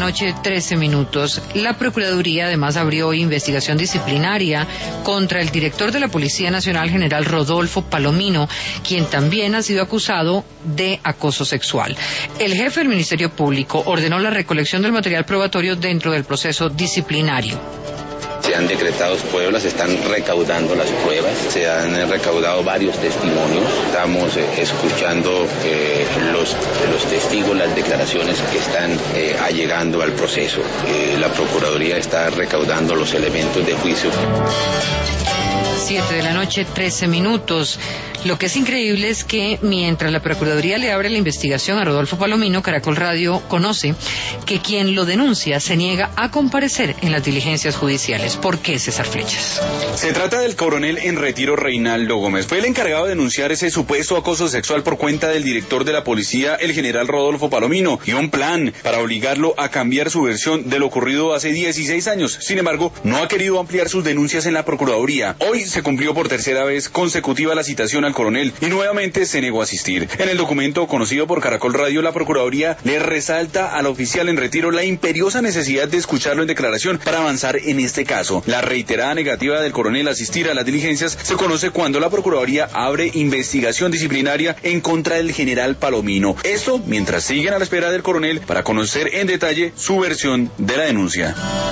noche, 13 minutos. La Procuraduría además abrió investigación disciplinaria contra el director de la Policía Nacional, general Rodolfo Palomino, quien también ha sido acusado de acoso sexual. El jefe del Ministerio Público ordenó la recolección del material probatorio dentro del proceso disciplinario. Se han decretado pruebas, se están recaudando las pruebas, se han recaudado varios testimonios, estamos escuchando los testigos, las declaraciones que están allegando al proceso. La Procuraduría está recaudando los elementos de juicio. 7 de la noche, 13 minutos. Lo que es increíble es que mientras la Procuraduría le abre la investigación a Rodolfo Palomino, Caracol Radio conoce que quien lo denuncia se niega a comparecer en las diligencias judiciales. ¿Por qué, César Flechas? Se trata del coronel en retiro Reinaldo Gómez. Fue el encargado de denunciar ese supuesto acoso sexual por cuenta del director de la policía, el general Rodolfo Palomino, y un plan para obligarlo a cambiar su versión de lo ocurrido hace 16 años. Sin embargo, no ha querido ampliar sus denuncias en la Procuraduría. Hoy se cumplió por tercera vez consecutiva la citación al coronel y nuevamente se negó a asistir. En el documento conocido por Caracol Radio, la Procuraduría le resalta al oficial en retiro la imperiosa necesidad de escucharlo en declaración para avanzar en este caso. La reiterada negativa del coronel a asistir a las diligencias se conoce cuando la Procuraduría abre investigación disciplinaria en contra del general Palomino. Esto mientras siguen a la espera del coronel para conocer en detalle su versión de la denuncia.